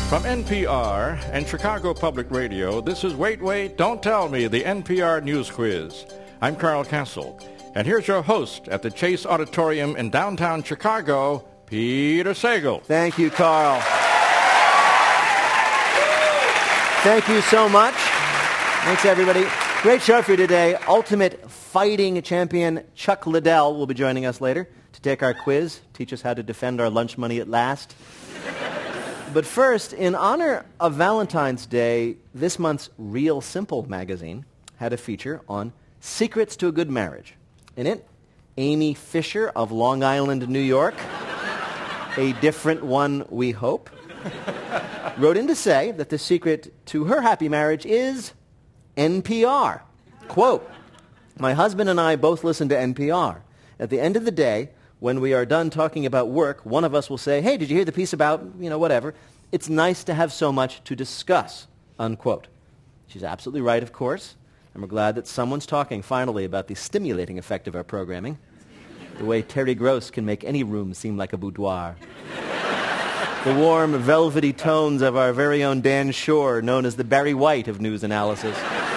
From NPR and Chicago Public Radio, this is Wait, Wait, Don't Tell Me, the NPR News Quiz. I'm Carl Castle, and here's your host at the Chase Auditorium in downtown Chicago, Peter Sagal. Thank you, Carl. Thank you so much. Thanks, everybody. Great show for you today. Ultimate fighting champion Chuck Liddell will be joining us later to take our quiz, teach us how to defend our lunch money at last. But first, in honor of Valentine's Day, this month's Real Simple magazine had a feature on secrets to a good marriage. In it, Amy Fisher of Long Island, New York, a different one we hope, wrote in to say that the secret to her happy marriage is NPR. Quote, "My husband and I both listen to NPR. At the end of the day, when we are done talking about work, one of us will say, 'Hey, did you hear the piece about, whatever? It's nice to have so much to discuss,' unquote." She's absolutely right, of course. And we're glad that someone's talking finally about the stimulating effect of our programming. The way Terry Gross can make any room seem like a boudoir. The warm, velvety tones of our very own Dan Shore, known as the Barry White of news analysis.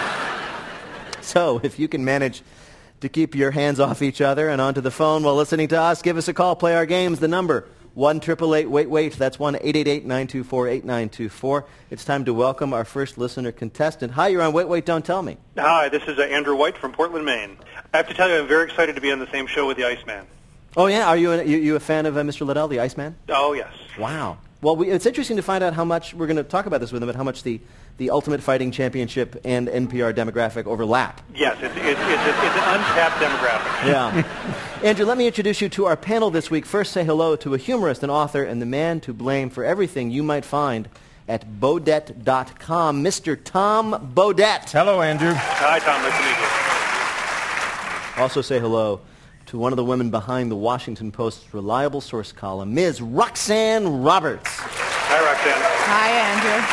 So, if you can manage to keep your hands off each other and onto the phone while listening to us, give us a call, play our games. The number, 1-888-WAIT-WAIT. That's 1-888-924-8924. It's time to welcome our first listener contestant. Hi, you're on Wait, Wait, Don't Tell Me. Hi, this is Andrew White from Portland, Maine. I have to tell you, I'm very excited to be on the same show with the Iceman. Oh, yeah? Are you a fan of Mr. Liddell, the Iceman? Oh, yes. Wow. Well, it's interesting to find out how much, we're going to talk about this with him, but how much the Ultimate Fighting Championship and NPR demographic overlap. Yes, it's an untapped demographic. Yeah. Andrew, let me introduce you to our panel this week. First, say hello to a humorist, an author, and the man to blame for everything you might find at Bodett.com, Mr. Tom Bodett. Hello, Andrew. Hi, Tom. Nice to meet you. Also say hello to one of the women behind the Washington Post's reliable source column, Ms. Roxanne Roberts. Hi, Roxanne. Hi, Andrew.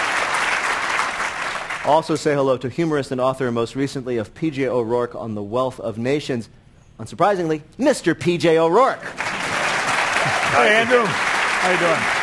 Also say hello to humorist and author, most recently of P.J. O'Rourke on the Wealth of Nations, unsurprisingly, Mr. P.J. O'Rourke. Hey, Andrew. How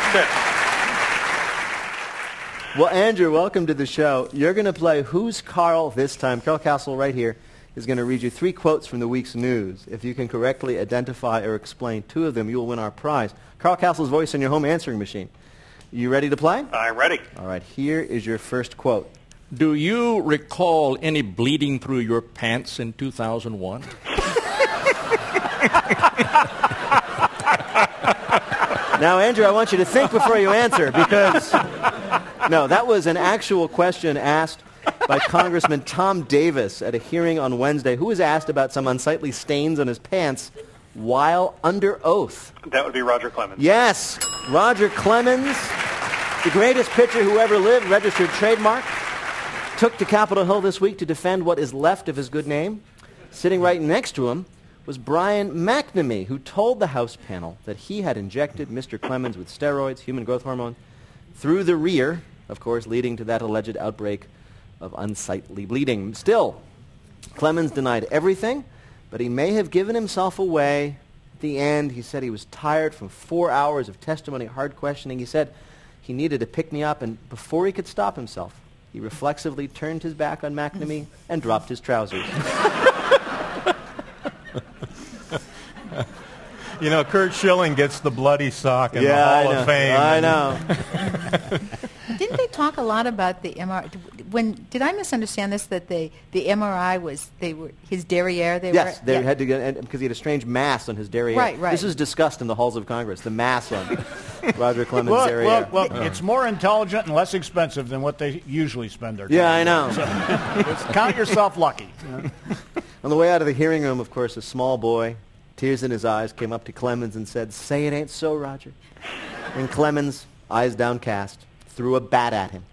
you doing? Good. Well, Andrew, welcome to the show. You're going to play Who's Carl this time. Carl Castle right here is going to read you 3 quotes from the week's news. If you can correctly identify or explain 2 of them, you will win our prize. Carl Castle's voice in your home answering machine. You ready to play? I'm ready. All right, here is your first quote. Do you recall any bleeding through your pants in 2001? Now, Andrew, I want you to think before you answer, because, no, that was an actual question asked by Congressman Tom Davis at a hearing on Wednesday, who was asked about some unsightly stains on his pants while under oath. That would be Roger Clemens. Yes, Roger Clemens, the greatest pitcher who ever lived, registered trademark, took to Capitol Hill this week to defend what is left of his good name. Sitting right next to him was Brian McNamee, who told the House panel that he had injected Mr. Clemens with steroids, human growth hormone, through the rear, of course, leading to that alleged outbreak of unsightly bleeding. Still, Clemens denied everything, but he may have given himself away. At the end, he said he was tired from 4 hours of testimony, hard questioning. He said he needed to pick me up, and before he could stop himself, he reflexively turned his back on McNamee and dropped his trousers. You know, Kurt Schilling gets the bloody sock in the Hall of Fame. I know. Didn't they talk a lot about the MRI? Did I misunderstand this? That the MRI was his derriere. Yes, they had to get, because he had a strange mass on his derriere. Right. This was discussed in the halls of Congress. The mass on Roger Clemens' derriere. Look, it's more intelligent and less expensive than what they usually spend their time. Yeah, I know. So, count yourself lucky. On the way out of the hearing room, of course, a small boy, tears in his eyes, came up to Clemens and said, "Say it ain't so, Roger." And Clemens, eyes downcast, threw a bat at him.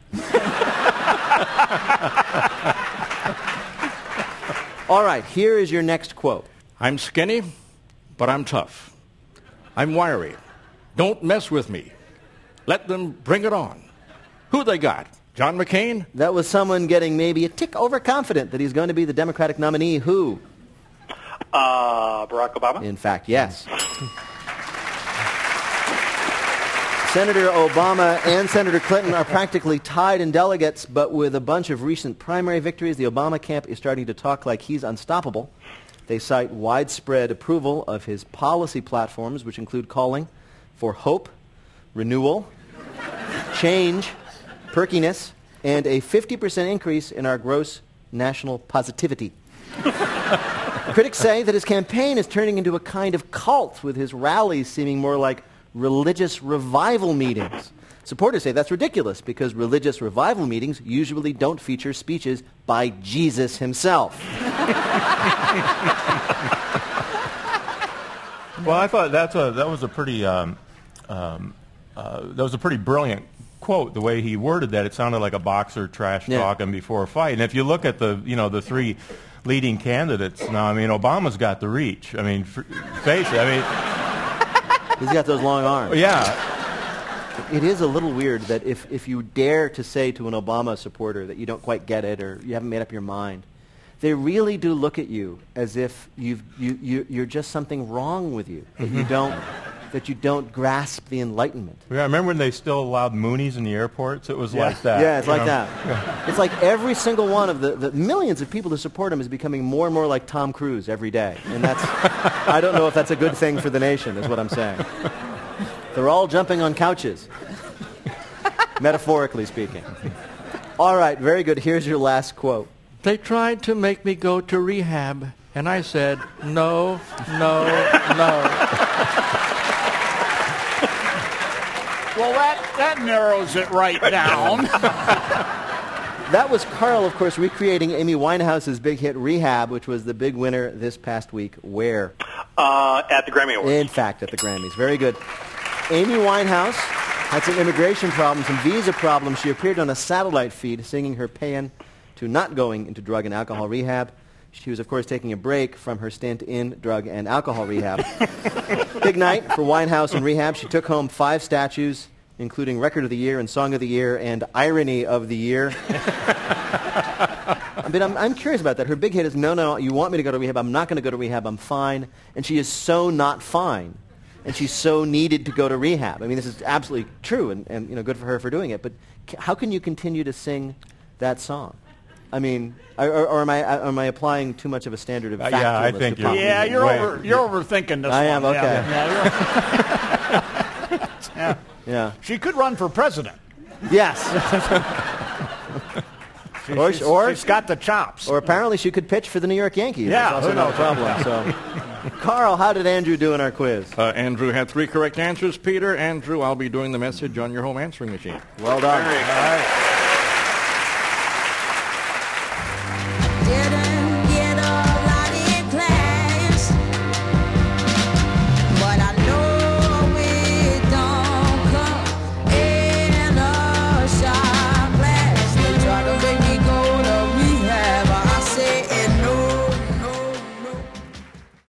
All right, here is your next quote. I'm skinny, but I'm tough. I'm wiry. Don't mess with me. Let them bring it on. Who they got? John McCain? That was someone getting maybe a tick overconfident that he's going to be the Democratic nominee. Who? Barack Obama? In fact, yes. Senator Obama and Senator Clinton are practically tied in delegates, but with a bunch of recent primary victories, the Obama camp is starting to talk like he's unstoppable. They cite widespread approval of his policy platforms, which include calling for hope, renewal, change, perkiness, and a 50% increase in our gross national positivity. Critics say that his campaign is turning into a kind of cult, with his rallies seeming more like religious revival meetings. Supporters say that's ridiculous because religious revival meetings usually don't feature speeches by Jesus himself. Well, I thought that was a pretty brilliant quote. The way he worded that, it sounded like a boxer trash talking before a fight. And if you look at the three leading candidates now, I mean, Obama's got the reach. I mean, face it. I mean, he's got those long arms. Yeah. It is a little weird that if you dare to say to an Obama supporter that you don't quite get it or you haven't made up your mind, they really do look at you as if you're just something wrong with you, that you don't grasp the Enlightenment. Yeah, I remember when they still allowed Moonies in the airports? It was like that. Yeah, it's like that. It's like every single one of the millions of people who support him is becoming more and more like Tom Cruise every day. And that's, I don't know if that's a good thing for the nation, is what I'm saying. They're all jumping on couches, metaphorically speaking. All right, very good. Here's your last quote. They tried to make me go to rehab, and I said, no, no, no. Well, that narrows it right down. That was Carl, of course, recreating Amy Winehouse's big hit Rehab, which was the big winner this past week. Where? At the Grammy Awards. In fact, at the Grammys. Very good. Amy Winehouse had some immigration problems, some visa problems. She appeared on a satellite feed singing her paean to not going into drug and alcohol rehab. She was, of course, taking a break from her stint in drug and alcohol rehab. Big night for Winehouse and rehab. She took home 5 statues, including Record of the Year and Song of the Year and Irony of the Year. But I'm curious about that. Her big hit is, no, you want me to go to rehab. I'm not going to go to rehab. I'm fine. And she is so not fine. And she's so needed to go to rehab. I mean, this is absolutely true, and good for her for doing it. But how can you continue to sing that song? I mean, or am I applying too much of a standard of factualness? Yeah, I think you're overthinking this. I am, okay. Yeah. She could run for president. Yes. She's got the chops. Or apparently she could pitch for the New York Yankees. Yeah, that's also no problem. So, Carl, how did Andrew do in our quiz? Andrew had 3 correct answers. Peter, Andrew, I'll be doing the message on your home answering machine. Well done. All right.